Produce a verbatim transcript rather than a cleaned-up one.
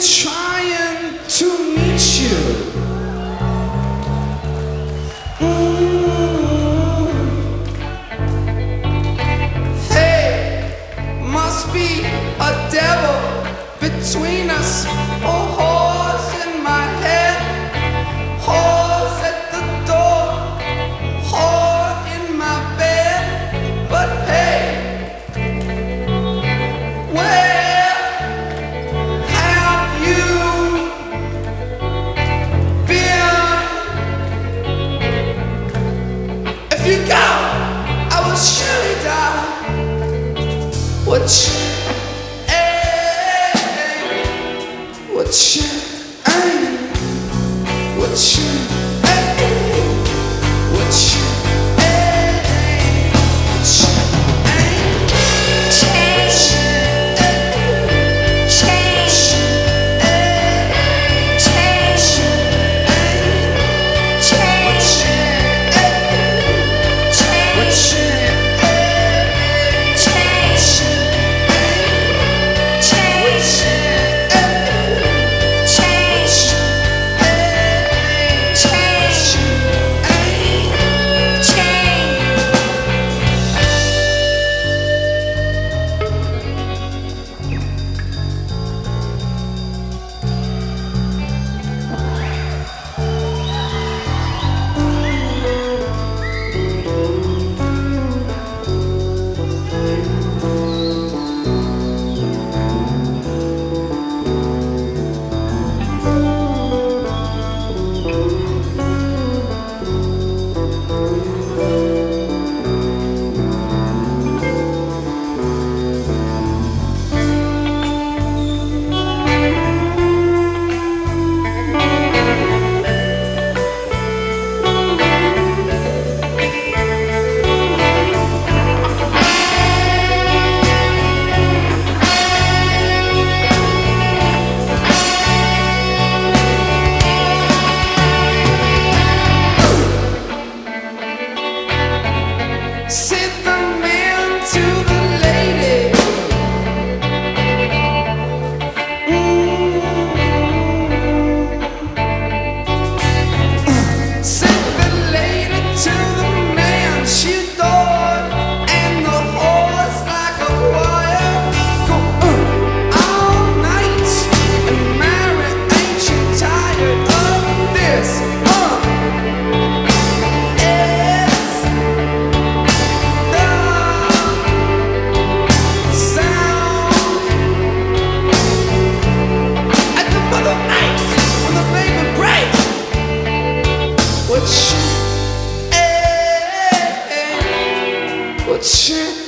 trying to meet you. Mm. Hey, must be a devil between us, a horse in my head, horse at the door, whore in my bed. But hey, where have you been? If you go, I will surely die. What you, hey, what you, hey, what you, hey, what you, hey, what you, hey, change, change, change, said the man to the lady. Mm. Said the lady to the man she adored, and the horse like a choir go uh, all night. And Mary, ain't you tired of this? Uh. It's what you,